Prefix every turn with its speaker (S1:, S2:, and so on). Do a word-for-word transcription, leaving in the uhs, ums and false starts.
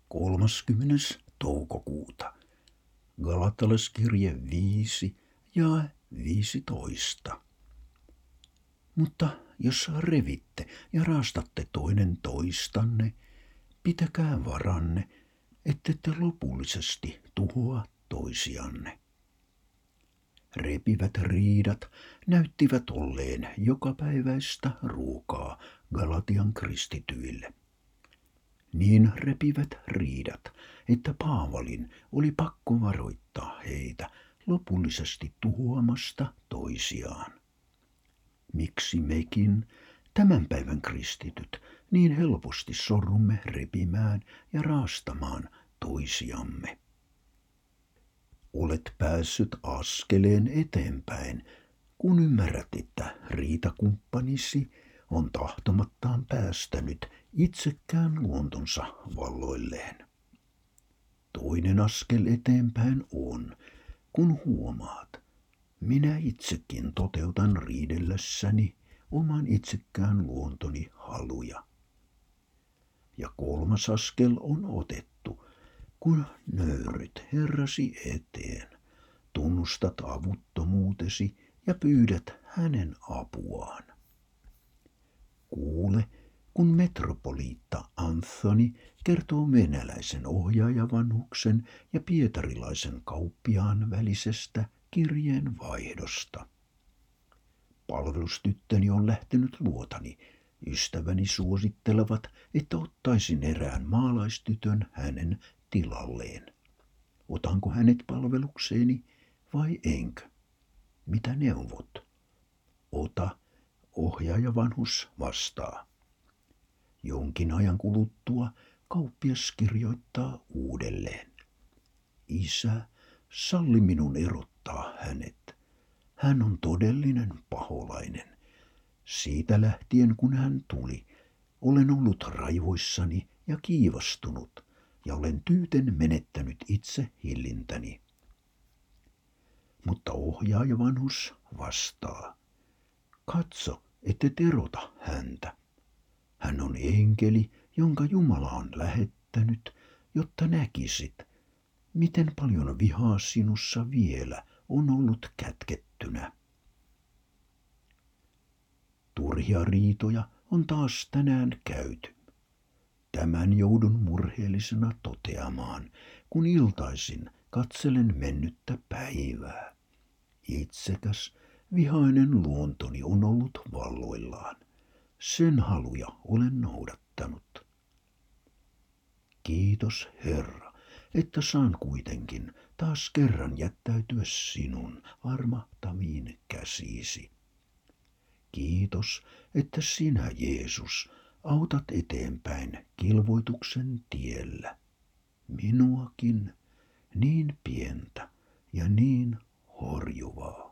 S1: kolmaskymmenes toukokuuta. Galatalaiskirje viisi ja viisitoista. Mutta jos revitte ja raastatte toinen toistanne, pitäkää varanne, ettette lopullisesti tuhoa toisianne. Repivät riidat näyttivät olleen jokapäiväistä ruokaa Galatian kristityille. Niin repivät riidat, että Paavalin oli pakko varoittaa heitä lopullisesti tuhoamasta toisiaan. Miksi mekin, tämän päivän kristityt, niin helposti sorrumme repimään ja raastamaan toisiamme? Olet päässyt askeleen eteenpäin, kun ymmärrät, että riitakumppanisi on tahtomattaan päästänyt itsekään luontonsa valloilleen. Toinen askel eteenpäin on, kun huomaat, minä itsekin toteutan riidellessäni oman itsekään luontoni haluja. Ja kolmas askel on otettu, kun nöyryt Herrasi eteen, tunnustat avuttomuutesi ja pyydät hänen apuaan. Kuule, kun metropoliitta Anthony kertoo venäläisen ohjaajavanhuksen ja pietarilaisen kauppiaan välisestä kirjeenvaihdosta. Palvelustyttöni on lähtenyt luotani. Ystäväni suosittelevat, että ottaisin erään maalaistytön hänen tilalleen. Otanko hänet palvelukseeni vai enkö? Mitä neuvot? Ota, ohjaajavanhus vastaa. Jonkin ajan kuluttua kauppias kirjoittaa uudelleen. Isä, salli minun erottaa hänet. Hän on todellinen paholainen. Siitä lähtien kun hän tuli, olen ollut raivoissani ja kiivastunut ja olen tyyten menettänyt itse hillintäni. Mutta ohjaajavanhus vastaa. Katso, ettet erota häntä. Hän on enkeli, jonka Jumala on lähettänyt, jotta näkisit, miten paljon vihaa sinussa vielä on ollut kätkettynä. Turhia riitoja on taas tänään käyty. Tämän joudun murheellisena toteamaan, kun iltaisin katselen mennyttä päivää. Itsekäs, vihainen luontoni on ollut valloillaan. Sen haluja olen noudattanut. Kiitos Herra, että saan kuitenkin taas kerran jättäytyä sinun armahtaviin käsiisi. Kiitos, että sinä, Jeesus, autat eteenpäin kilvoituksen tiellä. Minuakin, niin pientä ja niin horjuvaa.